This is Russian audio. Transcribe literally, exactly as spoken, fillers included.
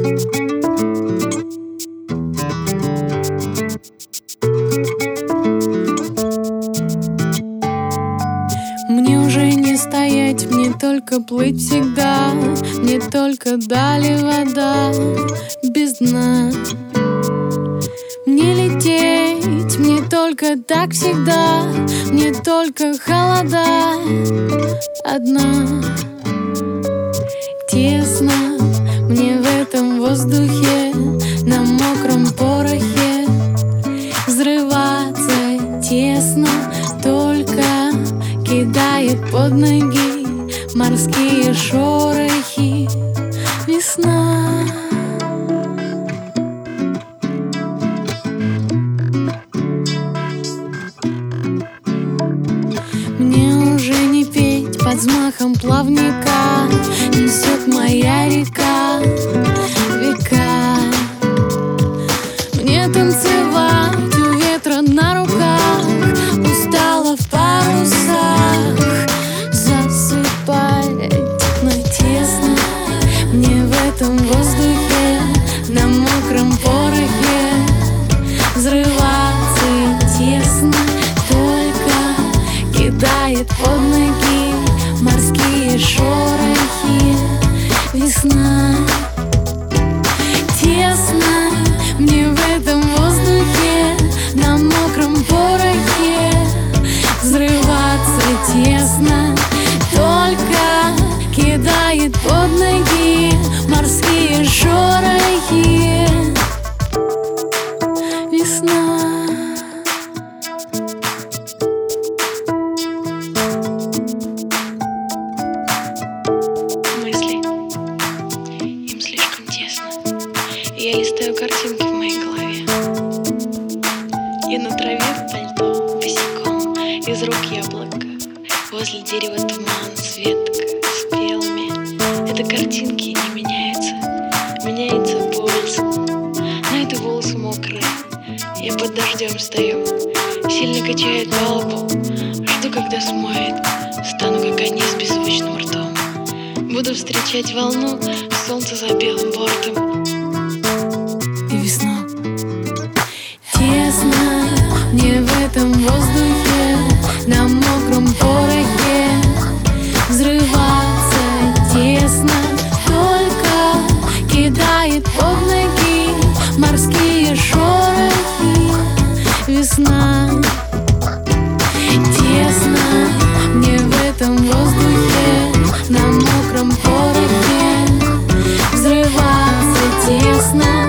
Мне уже не стоять, мне только плыть всегда. Мне только дали вода без дна. Мне лететь, мне только так всегда. Мне только холода одна. Тесно мне в этом воздухе, на мокром порохе. Взрываться тесно, только кидает под ноги морские шорохи. Весна. Мне уже не петь под взмахом плавника. Несет моя река века. Мне танцевать у ветра на руках. Устала в парусах засыпать, но тесно мне в этом воздухе, на мокром порохе. Взрываться тесно, только кидает под ноги морские шорохи. Весна. Тесно мне в этом воздухе, на мокром порохе. Взрываться тесно, только кидает под ноги морские шорохи. Весна. Мысли, им слишком тесно. Я листаю картинки в моей голове. Я на траве в пальто босиком, из рук яблоко, возле дерева туман, светка спелыми. Это картинки не меняются, меняется пульс. На это волосы мокрые, я под дождем стою. Сильно качает палубу, жду, когда смоет. Стану, как они, с беззвучным ртом. Буду встречать волну, солнце за белым бортом. И весна. Тесно мне в этом воздухе, на мокром порохе. Взрываться тесно, только кидает под ноги морские шорохи. Весна. Тесно мне в этом воздухе, на мокром порохе. Взрываться тесно,